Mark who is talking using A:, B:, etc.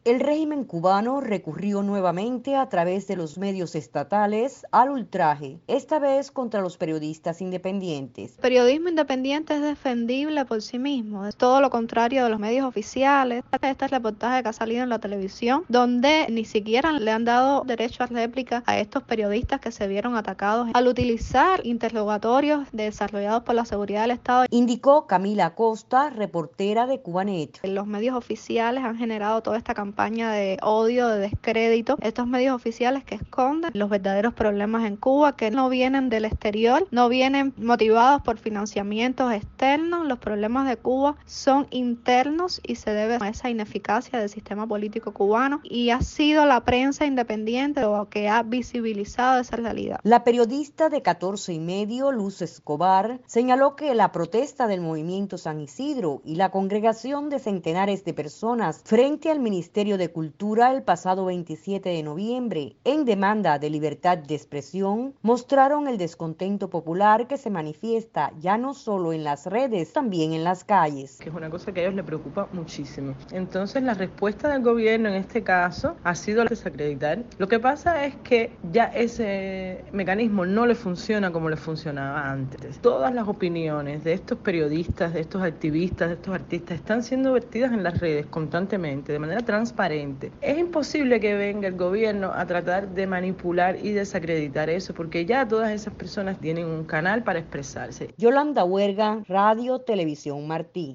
A: El régimen cubano recurrió nuevamente a través de los medios estatales al ultraje, esta vez contra los periodistas independientes.
B: El periodismo independiente es defendible por sí mismo, es todo lo contrario de los medios oficiales. Este reportaje que ha salido en la televisión, donde ni siquiera le han dado derecho a réplica a estos periodistas que se vieron atacados al utilizar interrogatorios desarrollados por la seguridad del Estado,
A: indicó Camila Costa, reportera de Cubanet.
B: Los medios oficiales han generado toda esta campaña de odio, de descrédito. Estos medios oficiales que esconden los verdaderos problemas en Cuba, que no vienen del exterior, no vienen motivados por financiamientos externos. Los problemas de Cuba son internos y se debe a esa ineficacia del sistema político cubano, y ha sido la prensa independiente lo que ha visibilizado esa realidad.
A: La periodista de 14 y medio, Luz Escobar, señaló que la protesta del movimiento San Isidro y la congregación de centenares de personas frente al Ministerio de Cultura el pasado 27 de noviembre en demanda de libertad de expresión mostraron el descontento popular que se manifiesta ya no solo en las redes, también en las calles.
C: Que es una cosa que a ellos les preocupa muchísimo. Entonces la respuesta del gobierno en este caso ha sido desacreditar. Lo que pasa es que ya ese mecanismo no le funciona como le funcionaba antes. Todas las opiniones de estos periodistas, de estos activistas, de estos artistas están siendo vertidas en las redes constantemente, de manera transparente. Es imposible que venga el gobierno a tratar de manipular y desacreditar eso, porque ya todas esas personas tienen un canal para expresarse.
A: Yolanda Huerga, Radio Televisión Martí.